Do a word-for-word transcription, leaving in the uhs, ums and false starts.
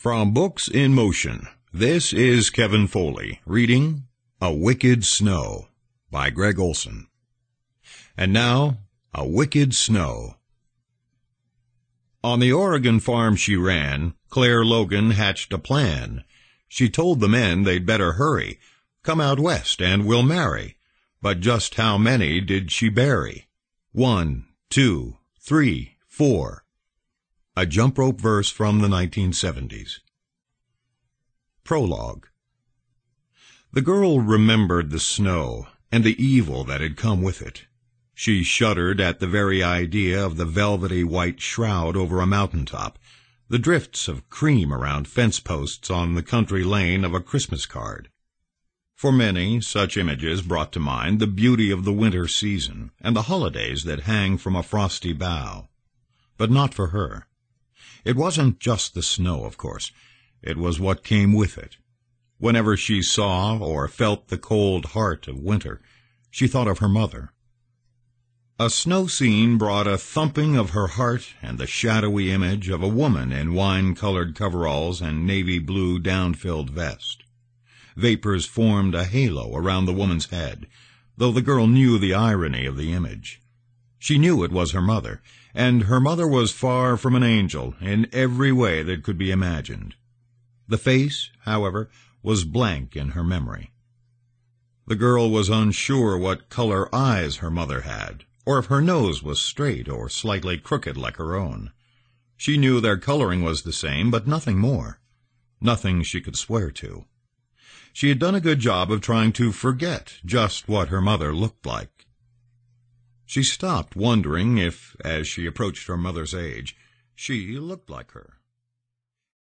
From Books in Motion, this is Kevin Foley, reading A Wicked Snow by Greg Olson. And now, A Wicked Snow. On the Oregon farm she ran, Claire Logan hatched a plan. She told the men they'd better hurry, come out west and we'll marry. But just how many did she bury? One, two, three, four. A jump rope verse from the nineteen seventies. Prologue. The girl remembered the snow and the evil that had come with it. She shuddered at the very idea of the velvety white shroud over a mountaintop, the drifts of cream around fence posts on the country lane of a Christmas card. For many, such images brought to mind the beauty of the winter season and the holidays that hang from a frosty bough. But not for her. It wasn't just the snow, of course. It was what came with it. Whenever she saw or felt the cold heart of winter, she thought of her mother. A snow scene brought a thumping of her heart and the shadowy image of a woman in wine-colored coveralls and navy-blue down-filled vest. Vapors formed a halo around the woman's head, though the girl knew the irony of the image. She knew it was her mother, and her mother was far from an angel in every way that could be imagined. The face, however, was blank in her memory. The girl was unsure what color eyes her mother had, or if her nose was straight or slightly crooked like her own. She knew their coloring was the same, but nothing more. Nothing she could swear to. She had done a good job of trying to forget just what her mother looked like. She stopped wondering if, as she approached her mother's age, she looked like her.